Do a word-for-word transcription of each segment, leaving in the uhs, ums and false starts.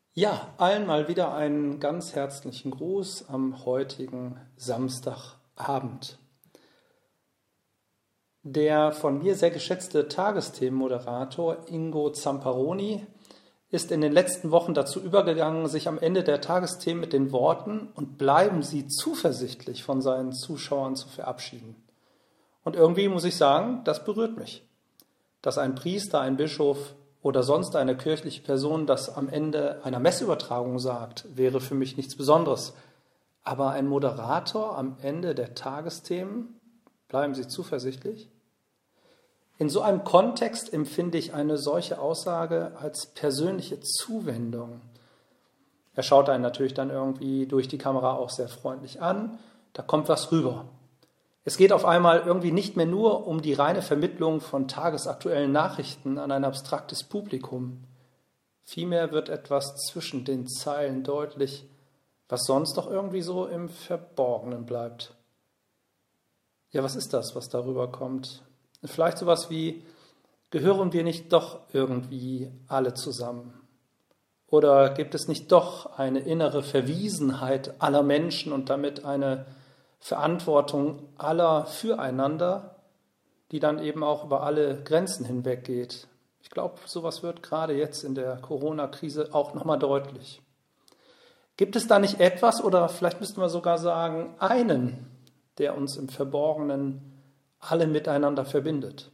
Ja, allen mal wieder einen ganz herzlichen Gruß am heutigen Samstagabend. Der von mir sehr geschätzte Tagesthemenmoderator Ingo Zamparoni ist in den letzten Wochen dazu übergegangen, sich am Ende der Tagesthemen mit den Worten „Und bleiben Sie zuversichtlich" von seinen Zuschauern zu verabschieden. Und irgendwie muss ich sagen, das berührt mich, dass ein Priester, ein Bischof oder sonst eine kirchliche Person das am Ende einer Messübertragung sagt, wäre für mich nichts Besonderes. Aber ein Moderator am Ende der Tagesthemen, bleiben Sie zuversichtlich? In so einem Kontext empfinde ich eine solche Aussage als persönliche Zuwendung. Er schaut einen natürlich dann irgendwie durch die Kamera auch sehr freundlich an, da kommt was rüber. Es geht auf einmal irgendwie nicht mehr nur um die reine Vermittlung von tagesaktuellen Nachrichten an ein abstraktes Publikum. Vielmehr wird etwas zwischen den Zeilen deutlich, was sonst doch irgendwie so im Verborgenen bleibt. Ja, was ist das, was darüber kommt? Vielleicht sowas wie, gehören wir nicht doch irgendwie alle zusammen? Oder gibt es nicht doch eine innere Verwiesenheit aller Menschen und damit eine Verantwortung aller füreinander, die dann eben auch über alle Grenzen hinweg geht? Ich glaube, sowas wird gerade jetzt in der Corona-Krise auch nochmal deutlich. Gibt es da nicht etwas, oder vielleicht müssten wir sogar sagen, einen, der uns im Verborgenen alle miteinander verbindet?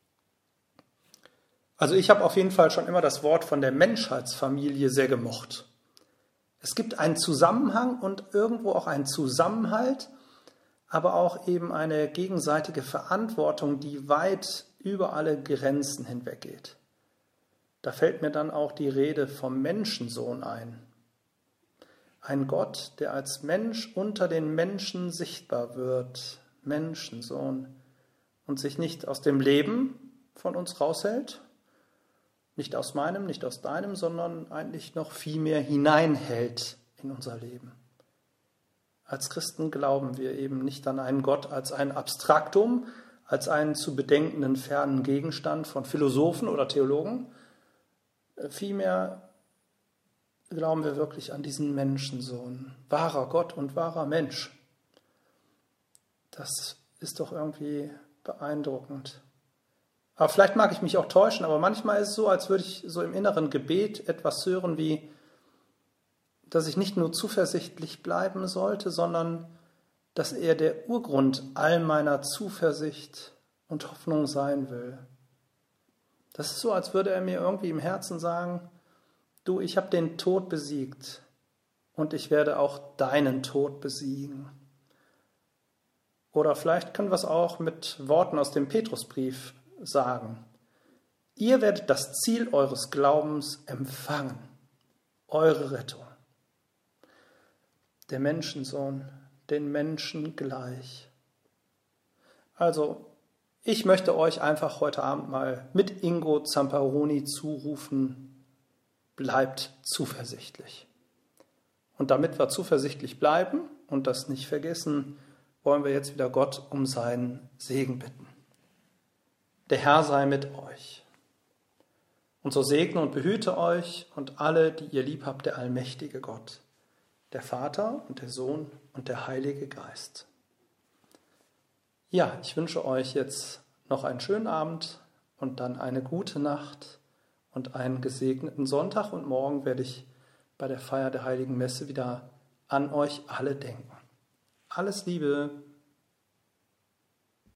Also ich habe auf jeden Fall schon immer das Wort von der Menschheitsfamilie sehr gemocht. Es gibt einen Zusammenhang und irgendwo auch einen Zusammenhalt, aber auch eben eine gegenseitige Verantwortung, die weit über alle Grenzen hinweggeht. Da fällt mir dann auch die Rede vom Menschensohn ein. Ein Gott, der als Mensch unter den Menschen sichtbar wird, Menschensohn, und sich nicht aus dem Leben von uns raushält, nicht aus meinem, nicht aus deinem, sondern eigentlich noch viel mehr hineinhält in unser Leben. Als Christen glauben wir eben nicht an einen Gott als ein Abstraktum, als einen zu bedenkenden fernen Gegenstand von Philosophen oder Theologen. Vielmehr glauben wir wirklich an diesen Menschensohn, wahrer Gott und wahrer Mensch. Das ist doch irgendwie beeindruckend. Aber vielleicht mag ich mich auch täuschen, aber manchmal ist es so, als würde ich so im inneren Gebet etwas hören wie, dass ich nicht nur zuversichtlich bleiben sollte, sondern dass er der Urgrund all meiner Zuversicht und Hoffnung sein will. Das ist so, als würde er mir irgendwie im Herzen sagen, du, ich habe den Tod besiegt und ich werde auch deinen Tod besiegen. Oder vielleicht können wir es auch mit Worten aus dem Petrusbrief sagen. Ihr werdet das Ziel eures Glaubens empfangen, eure Rettung. Der Menschensohn, den Menschen gleich. Also, ich möchte euch einfach heute Abend mal mit Ingo Zamparoni zurufen, bleibt zuversichtlich. Und damit wir zuversichtlich bleiben und das nicht vergessen, wollen wir jetzt wieder Gott um seinen Segen bitten. Der Herr sei mit euch. Und so segne und behüte euch und alle, die ihr lieb habt, der allmächtige Gott, der Vater und der Sohn und der Heilige Geist. Ja, ich wünsche euch jetzt noch einen schönen Abend und dann eine gute Nacht und einen gesegneten Sonntag. Und morgen werde ich bei der Feier der Heiligen Messe wieder an euch alle denken. Alles Liebe!